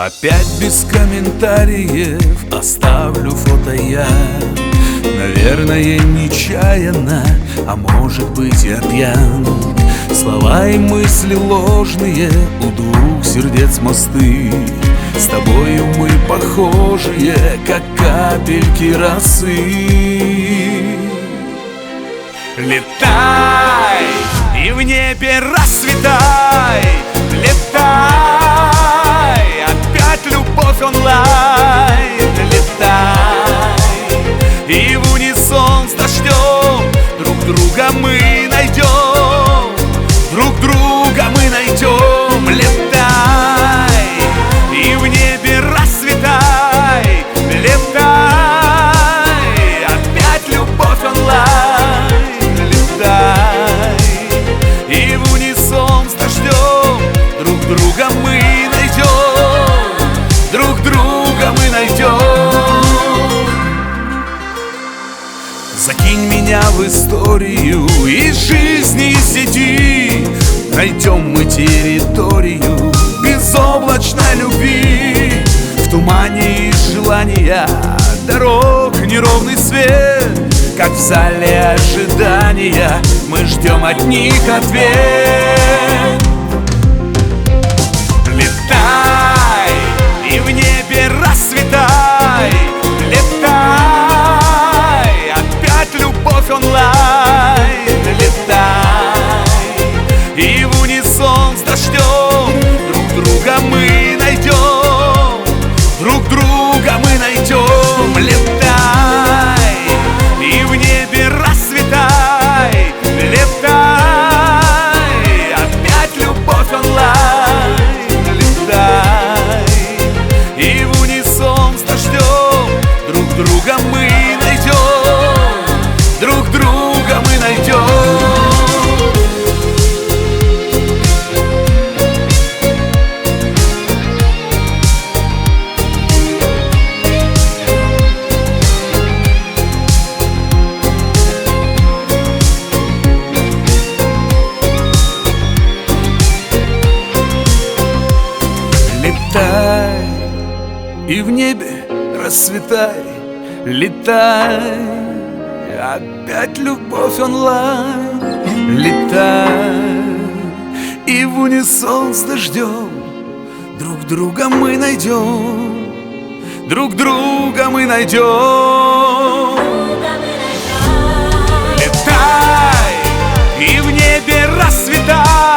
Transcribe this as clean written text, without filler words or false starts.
Опять без комментариев оставлю фото я. Наверное, нечаянно, а может быть, я пьян. Слова и мысли ложные, у двух сердец мосты. С тобою мы похожие, как капельки росы. Летай и в небе расцветай, летай, опять любовь онлайн. Летай и в унисон с дождем друг друга мы найдем, друг друга мы найдем. Летай и в небе расцветай, летай, опять любовь онлайн. Летай и в унисон с дождем друг друга мы найдем, друг друга мы найдем. Закинь меня в историю из жизни, из сети. Найдем мы территорию безоблачной любви. В тумане и желания дорог неровный свет, как в зале ожидания мы ждем от них ответ. Летай и в небе расцветай, летай, опять любовь онлайн. Летай и в унисон с дождем друг друга мы найдем, друг друга мы найдем. Летай и в небе расцветай, летай, опять любовь онлайн. Летай и в унисон с дождем друг друга мы найдем, друг друга мы найдем. Летай и в небе расцветай, летай, опять любовь онлайн. Летай и в унисон с дождем друг друга мы найдем, друг друга мы найдем. Летай и в небе расцветай,